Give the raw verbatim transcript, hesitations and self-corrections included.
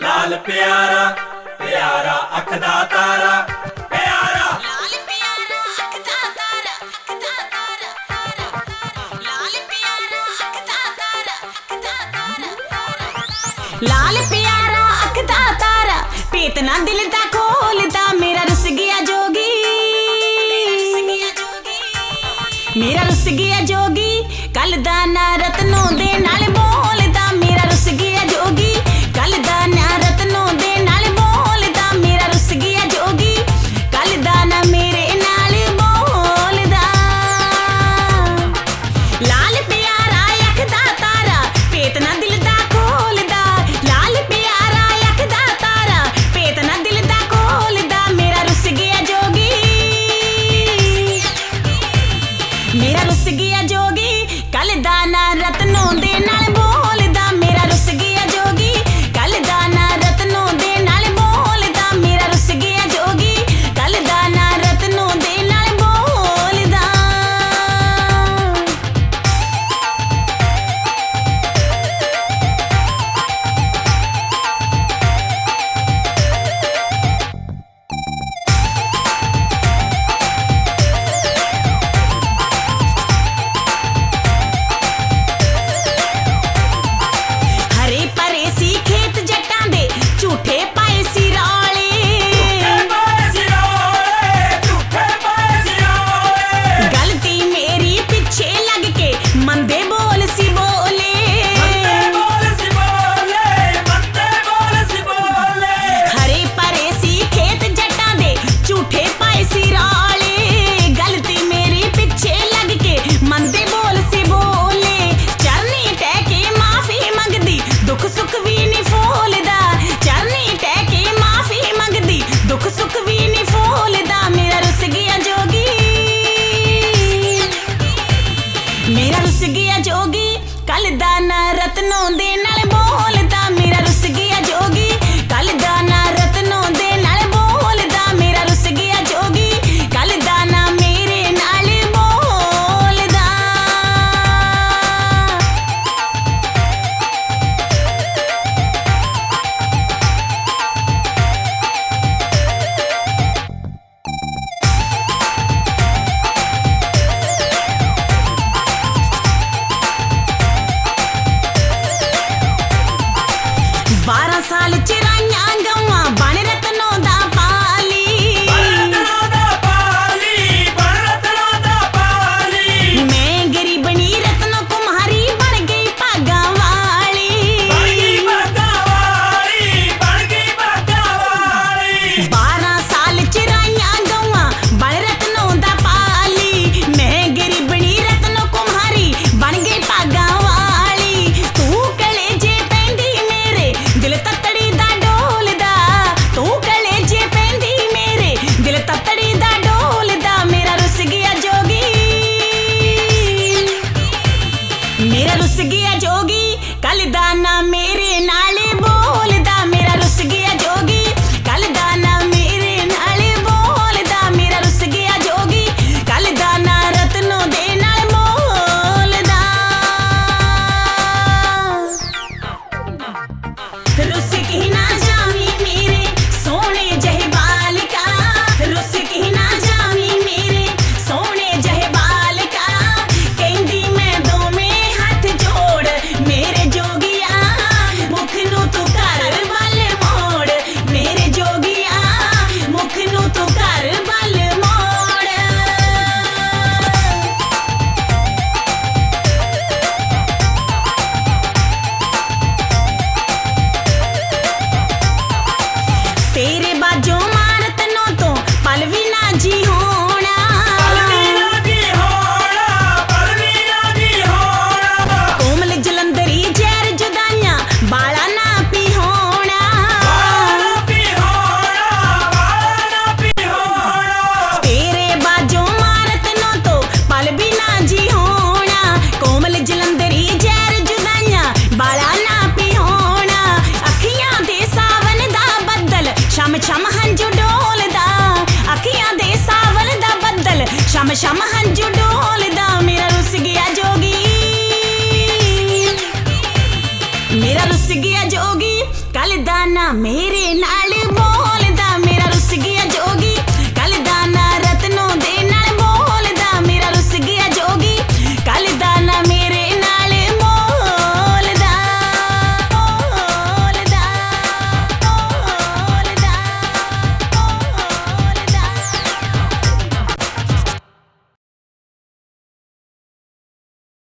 लाल प्यारा प्यारा अख दा तारा प्यारा लाल प्यारा अख दा तारा अख दा तारा लाल प्यारा अख दा तारा अख दा तारा लाल प्यारा अख दा तारा पेत ना दिल दा खोलदा मेरा रुस गया जोगी मेरा रुस गया जोगी कल दा ना रत्नों दे नाल बोलदा मेरा रुस गया जोगी कल दा ना रत्नों दे नाल बोलदा मेरा रुस गया जोगी कल दा ना मेरे नाल बोलदा लाल प्यारा अख दा तारा पेत ना दिल दा खोलदा लाल प्यारा अख दा तारा पेत ना दिल दा खोलदा मेरा रुस गया जोगी मेरा रुस गया जोगी कल दा ना रत्नों दे नाल बोलदा मेरा रुस गया जोगी कल दा ना रत्नों दे नाल बोलदा मेरा रुस गया जोगी कल दा ना रत्नों दे नाल बोलदा हरे भरे सी खेत जट्टां दे झूठे पाए सी रौले गलती मेरी पिछे लग के मंदे बोल सी बोले हरे भरे सी खेत जट्टां दे झूठे पाए सी रौले गलती मेरी पिछे लग के मंदे बोल सी बोले चरनी टह के माफी मंगदी दुख सुख भी नहीं फोलदा चरनी टह के माफी मंगदी दुख सुख भी नहीं फोलदा मेरा रुस गया जोगी मेरा रुस गया जोगी कल दा ना रत्नों दे नाल बोलदा मेरा रुस गया जोगी कल दा ना रत्नों दे नाल बोलदा मेरा रुस गया जोगी कल दा ना मेरे नाल बोलदा बारह साल चिराइयां गवां बन रत्नों दा पाली मैं गरीबनी रत्न कुमारी बन गई भागा वाली बारह साल चिराइयां गवां बन रत्नों दा पाली मैं गरीबनी रत्न कुमारी बन गई भागा वाली तू कलेजे पैंदी मेरे दिल ततड़ी दा डोलदा तू कलेजे पैंदी मेरे दिल ततड़ी दा डोलदा मेरा रुस गया जोगी मेरा रुस गया जोगी कल दा ना मेरे